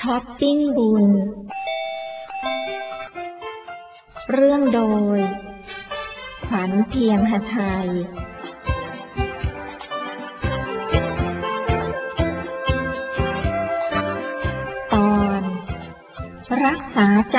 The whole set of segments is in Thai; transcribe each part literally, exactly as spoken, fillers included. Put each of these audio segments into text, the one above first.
ช้อปปิ้งบุญเรื่องโดยขวัญเพียรหทัยตอนรักษาใจ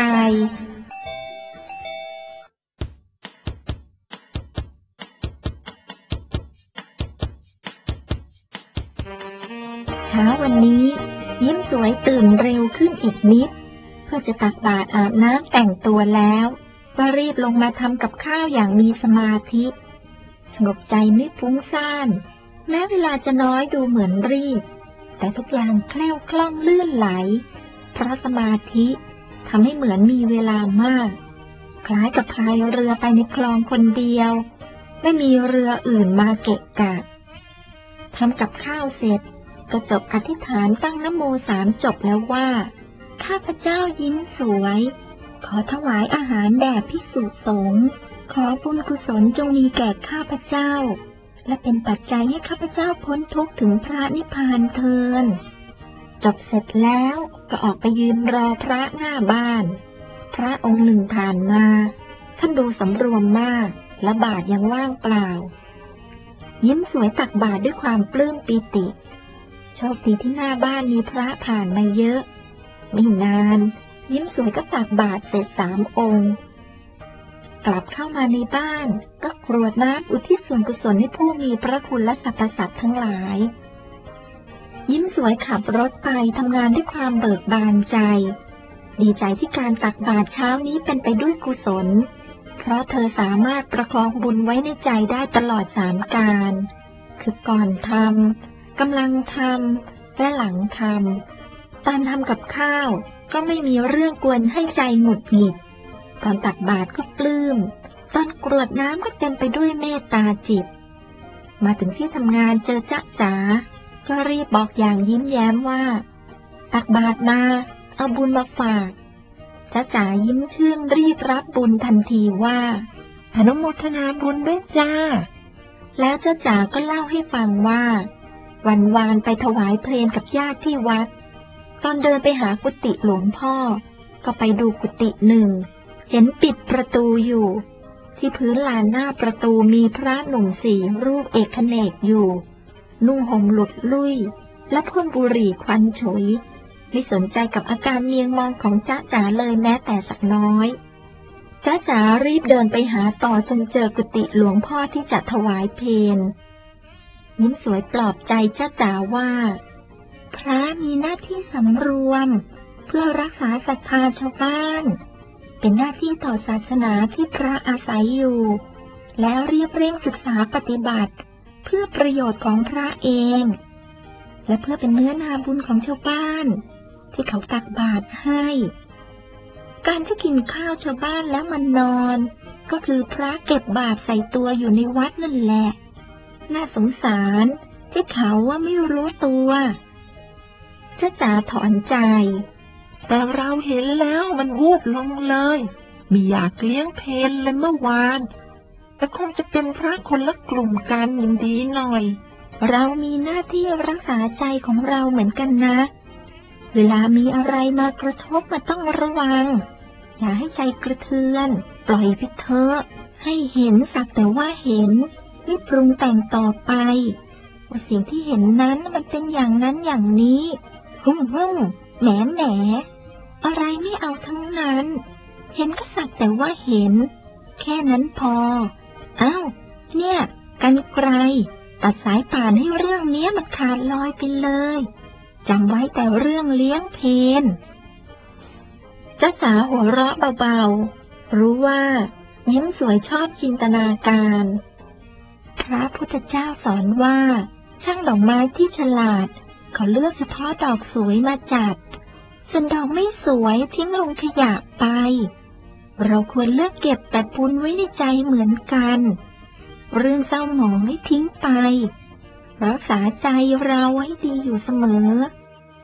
เช้าวันนี้ยิ้มสวยตื่นเร็วขึ้นอีกนิดเพื่อจะตักบาตรอาบน้ำแต่งตัวแล้วก็รีบลงมาทำกับข้าวอย่างมีสมาธิสงบใจไม่ฟุ้งซ่านแม้เวลาจะน้อยดูเหมือนรีบแต่ทุกอย่างแคล่วคล่องลื่นไหลเพราะสมาธิทำให้เหมือนมีเวลามากคล้ายกับพายเรือไปในคลองคนเดียวไม่มีเรืออื่นมาเกะกะทำกับข้าวเสร็จก็จบอธิษฐานตั้งนะโมสามจบแล้วว่าข้าพเจ้ายิ้มสวยขอถวายอาหารแด่ภิกษุสงฆ์ขอบุญกุศลจงมีแก่ข้าพเจ้าและเป็นปัจจัยให้ข้าพเจ้าพ้นทุกข์ถึงพระนิพพานเถิดจบเสร็จแล้วก็ออกไปยืนรอพระหน้าบ้านพระองค์หนึ่งผ่านมาท่านดูสำรวมมากและบาทยังว่างเปล่ายิ้มสวยตักบาตรด้วยความปลื้มปีติโชคดีที่หน้าบ้านมีพระผ่านมาเยอะไม่นานยิ้มสวยก็ตักบาตรเสร็จสามองค์กลับเข้ามาในบ้านก็กรวดน้ำอุทิศส่วนกุศลให้ผู้มีพระคุณและสรรพสัตว์ทั้งหลายยิ้มสวยขับรถไปทำงานด้วยความเบิกบานใจดีใจที่การตักบาตรเช้านี้เป็นไปด้วยกุศลเพราะเธอสามารถประคองบุญไว้ในใจได้ตลอดสามการคือก่อนทำกำลังทำและหลังทำตอนทำกับข้าวก็ไม่มีเรื่องกวนให้ใจหงุดหงิดตอนตักบาตรก็ปลื้มตอนกรวดน้ำก็เต็มไปด้วยเมตตาจิตมาถึงที่ทำงานเจอจ๊ะจ๋าก็รีบบอกอย่างยิ้มแย้มว่าตักบาตรมาเอาบุญมาฝากจ๊ะจ๋ายิ้มชื่นรีบรับบุญทันทีว่าอนุโมทนาบุญด้วยจ้าแล้วจ๊ะจ๋าก็เล่าให้ฟังว่าวันวานไปถวายเพลงกับญาติที่วัดตอนเดินไปหากุฏิหลวงพ่อก็ไปดูกุฏิหนึ่งเห็นปิดประตูอยู่ที่พื้นลานหน้าประตูมีพระหนุ่มสี่รูปเอกเนกอยู่นุ่งห่มหลุดลุ่ยและพ่นบุหรี่ควันฉุยไม่สนใจกับอาการเมียงมองของจ๊ะจ๋าเลยแม้แต่สักน้อยจ๊ะจ๋ารีบเดินไปหาต่อจนเจอกุฏิหลวงพ่อที่จะถวายเพลยิ้มสวยปลอบใจจ๊ะจ๋าว่าพระมีหน้าที่สำรวมเพื่อรักษาศรัทธาชาวบ้านเป็นหน้าที่ต่อศาสนาที่พระอาศัยอยู่แล้วเรียบเร่งศึกษาปฏิบัติเพื่อประโยชน์ของพระเองและเพื่อเป็นเนื้อนาบุญของชาวบ้านที่เขาตักบาตรให้การที่กินข้าวชาวบ้านแล้วมันนอนก็คือพระเก็บบาตรใส่ตัวอยู่ในวัดนั่นแหละน่าสงสารที่เขาว่าไม่รู้ตัวจ๊ะจ๋าถอนใจแต่เราเห็นแล้วมันวูบลงเลยไม่อยากเลี้ยงเพลเลยเมื่อวานแต่คงจะเป็นพระคนละกลุ่มกันยังดีหน่อยเรามีหน้าที่รักษาใจของเราเหมือนกันนะเวลามีอะไรมากระทบมาต้องระวังอย่าให้ใจกระเทือนปล่อยไปเถอะให้เห็นสักแต่ว่าเห็นไม่ปรุงแต่งต่อไปว่าสิ่งที่เห็นนั้นมันเป็นอย่างนั้นอย่างนี้ฮึ่มฮึ่มแหมแหมอะไรไม่เอาทั้งนั้นเห็นก็สักแต่ว่าเห็นแค่นั้นพออ้าวเนี่ยกรรไกรตัดสายป่านให้เรื่องนี้มันขาดลอยไปเลยจำไว้แต่เรื่องเลี้ยงเพลจ๊ะจ๋าหัวเราะเบาๆรู้ว่ายิ้มสวยชอบจินตนาการพระพุทธเจ้าสอนว่าช่างดอกไม้ที่ฉลาดเขาเลือกเฉพาะดอกสวยมาจัดส่วนดอกไม่สวยทิ้งลงขยะไปเราควรเลือกเก็บแต่บุญไว้ในใจเหมือนกันเรื่องเศร้าหมองให้ทิ้งไปรักษาใจเราไว้ดีอยู่เสมอ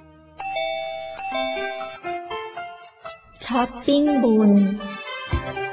ช้อปปิ้งบุญ